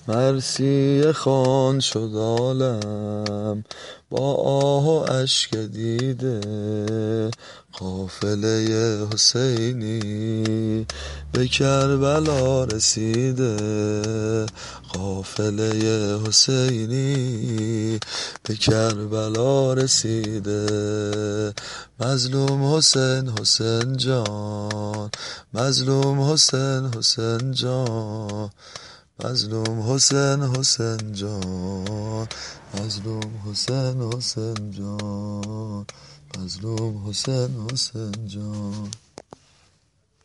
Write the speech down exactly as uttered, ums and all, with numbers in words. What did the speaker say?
مرثیه خوان شد عالم با آه و اشک دیده، قافله حسینی به کربلا رسیده، قافله حسینی به کربلا رسیده. مظلوم حسین حسین جان، مظلوم حسین حسین جان، مظلوم حسین حسین جان، مظلوم حسین حسین جان، مظلوم حسین حسین جان.